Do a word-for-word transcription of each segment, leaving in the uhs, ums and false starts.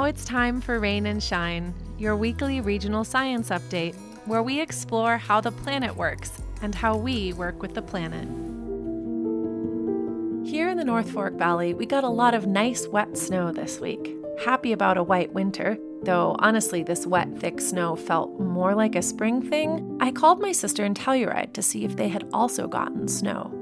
it's time for Rain and Shine, your weekly regional science update, where we explore how the planet works and how we work with the planet. Here in the North Fork Valley, we got a lot of nice wet snow this week. Happy about a white winter, though honestly this wet, thick snow felt more like a spring thing. I called my sister in Telluride to see if they had also gotten snow.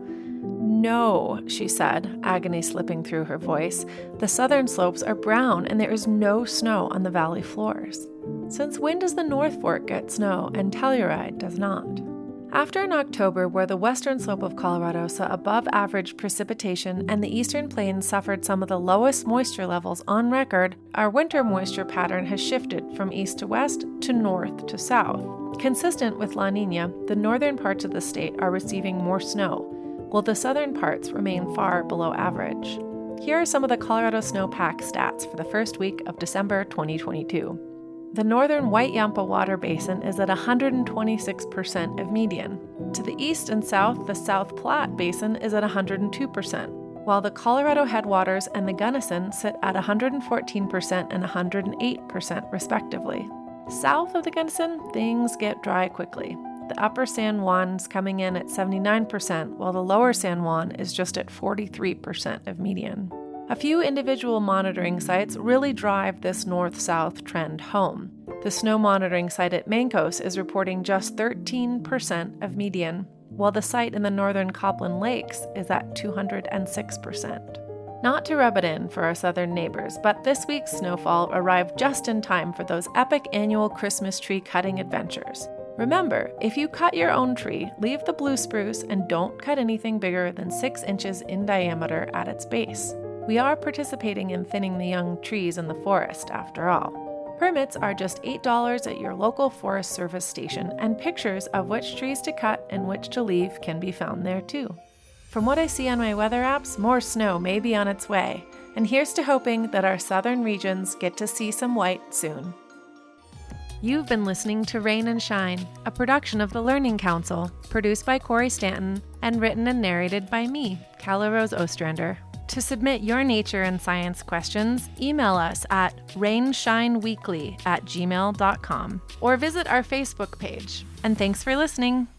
No, she said, agony slipping through her voice. The southern slopes are brown and there is no snow on the valley floors. Since when does the North Fork get snow and Telluride does not? After an October where the western slope of Colorado saw above average precipitation and the eastern plains suffered some of the lowest moisture levels on record, our winter moisture pattern has shifted from east to west to north to south. Consistent with La Nina, the northern parts of the state are receiving more snow, while the southern parts remain far below average. Here are some of the Colorado snowpack stats for the first week of December twenty twenty-two. The northern White Yampa Water Basin is at one hundred twenty-six percent of median. To the east and south, the South Platte Basin is at one hundred two percent, while the Colorado Headwaters and the Gunnison sit at one hundred fourteen percent and one hundred eight percent respectively. South of the Gunnison, things get dry quickly. The upper San Juan's coming in at seventy-nine percent, while the lower San Juan is just at forty-three percent of median. A few individual monitoring sites really drive this north-south trend home. The snow monitoring site at Mancos is reporting just thirteen percent of median, while the site in the northern Copland Lakes is at two hundred six percent. Not to rub it in for our southern neighbors, but this week's snowfall arrived just in time for those epic annual Christmas tree cutting adventures. Remember, if you cut your own tree, leave the blue spruce and don't cut anything bigger than six inches in diameter at its base. We are participating in thinning the young trees in the forest, after all. Permits are just eight dollars at your local Forest Service station, and pictures of which trees to cut and which to leave can be found there too. From what I see on my weather apps, more snow may be on its way, and here's to hoping that our southern regions get to see some white soon. You've been listening to Rain and Shine, a production of the Learning Council, produced by Corey Stanton and written and narrated by me, Calla Rose Ostrander. To submit your nature and science questions, email us at rainshineweekly at gmail dot com or visit our Facebook page. And thanks for listening.